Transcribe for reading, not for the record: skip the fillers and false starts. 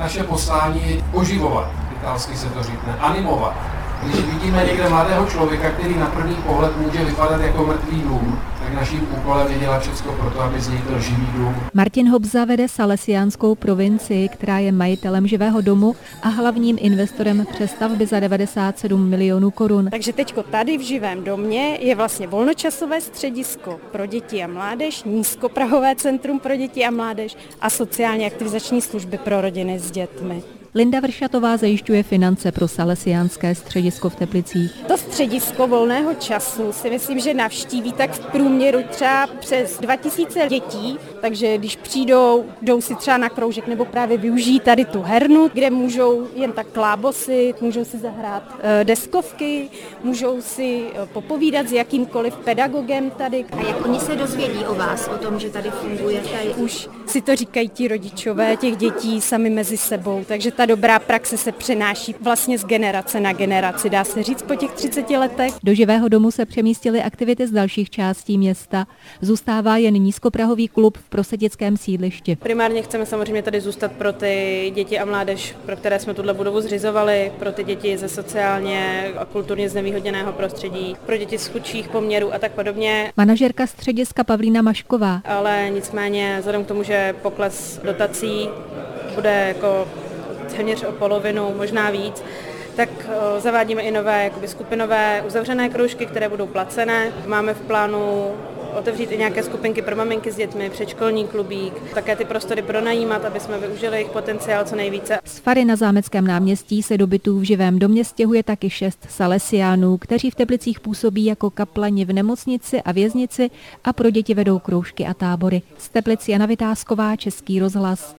naše poslání oživovat, italsky se to říkne, animovat. Když vidíme někde mladého člověka, který na první pohled může vypadat jako mrtvý dům, tak naším úkolem je dělat všechno pro to, aby vznikl živý dům. Martin Hobza vede salesiánskou provincii, která je majitelem živého domu a hlavním investorem přestavby za 97 milionů korun. Takže teďko tady v živém domě je vlastně volnočasové středisko pro děti a mládež, nízkoprahové centrum pro děti a mládež a sociálně aktivizační služby pro rodiny s dětmi. Linda Vršatová zajišťuje finance pro salesiánské středisko v Teplicích. To středisko volného času si myslím, že navštíví tak v průměru třeba přes 2000 dětí, takže když jdou si třeba na kroužek nebo právě využijí tady tu hernu, kde můžou jen tak klábosit, můžou si zahrát deskovky, můžou si popovídat s jakýmkoliv pedagogem tady. A jak oni se dozvědí o vás, o tom, že tady fungujete? Už si to říkají ti rodičové těch dětí sami mezi sebou, takže ta dobrá praxe se přenáší vlastně z generace na generaci, dá se říct po těch 30 letech. Do živého domu se přemístily aktivity z dalších částí města. Zůstává jen nízkoprahový klub v Prosedickém sídlišti. Primárně chceme samozřejmě tady zůstat pro ty děti a mládež, pro které jsme tuhle budovu zřizovali, pro ty děti ze sociálně a kulturně znevýhodněného prostředí, pro děti z chudších poměrů a tak podobně. Manažerka střediska Pavlína Mašková. Ale nicméně vzhledem k tomu, že pokles dotací bude jako téměř o polovinu, možná víc, tak zavádíme i nové skupinové uzavřené kroužky, které budou placené. Máme v plánu otevřít i nějaké skupinky pro maminky s dětmi, předškolní klubík, také ty prostory pronajímat, aby jsme využili jejich potenciál co nejvíce. Z fary na Zámeckém náměstí se do bytů v živém domě stěhuje taky 6 salesiánů, kteří v Teplicích působí jako kaplani v nemocnici a věznici a pro děti vedou kroužky a tábory. Z Teplic Jana Vytázková, Český rozhlas.